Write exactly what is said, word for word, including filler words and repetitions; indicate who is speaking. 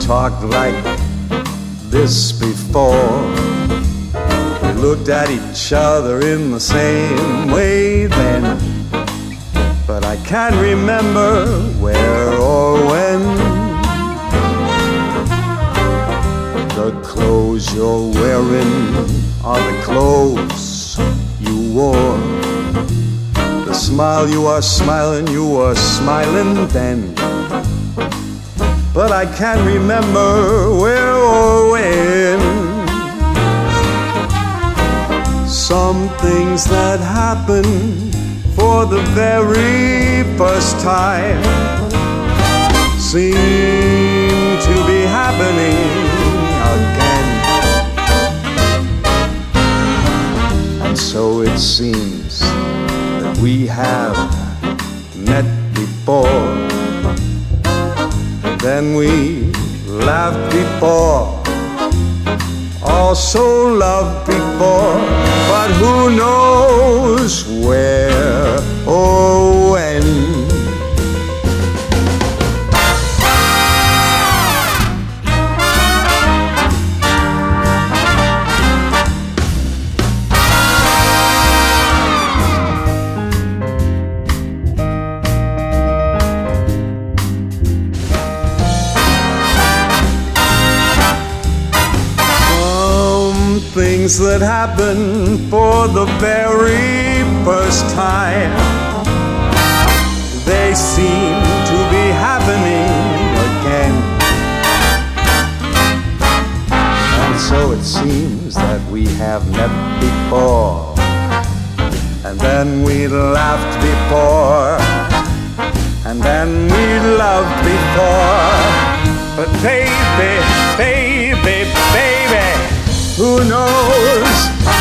Speaker 1: talked like this before. We looked at each other in the same way then, but I can't remember where or when. The clothes you're wearing are the clothes you wore. The smile you are smiling, you were smiling then, but I can't remember where or when. Some things that happen for the very first time seem to be happening again. And so it seems that we have met before. Then we laughed before, also loved before, but who knows where or when. Things that happen for the very first time, they seem to be happening again. And so it seems that we have met before, and then we laughed before, and then we loved before. But baby, baby, baby, who knows